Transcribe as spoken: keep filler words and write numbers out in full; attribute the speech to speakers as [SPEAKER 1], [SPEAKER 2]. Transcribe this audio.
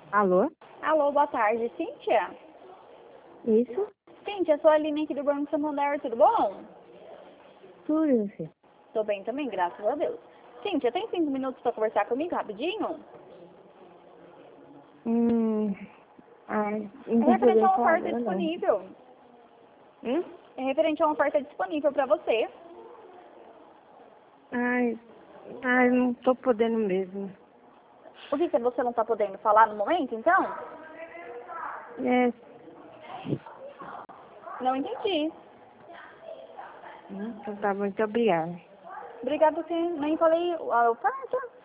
[SPEAKER 1] Alô?
[SPEAKER 2] Alô, boa tarde, Cíntia?
[SPEAKER 1] Isso?
[SPEAKER 2] Cíntia, sou a Aline aqui do Banco Santander, tudo bom?
[SPEAKER 1] Tudo, filho.
[SPEAKER 2] Tô bem também, graças a Deus. Cíntia, tem cinco minutos pra conversar comigo rapidinho?
[SPEAKER 1] Hum. Ai, não
[SPEAKER 2] É
[SPEAKER 1] tô
[SPEAKER 2] referente a
[SPEAKER 1] podendo
[SPEAKER 2] uma
[SPEAKER 1] falar
[SPEAKER 2] oferta
[SPEAKER 1] agora, não.
[SPEAKER 2] disponível.
[SPEAKER 1] Hum?
[SPEAKER 2] É referente a uma oferta disponível pra você.
[SPEAKER 1] Ai, ai, não tô podendo mesmo.
[SPEAKER 2] O que que você não tá podendo falar no momento, então?
[SPEAKER 1] É.
[SPEAKER 2] Não entendi.
[SPEAKER 1] Então tá, muito obrigada.
[SPEAKER 2] Obrigada, sim. Nem falei a oferta.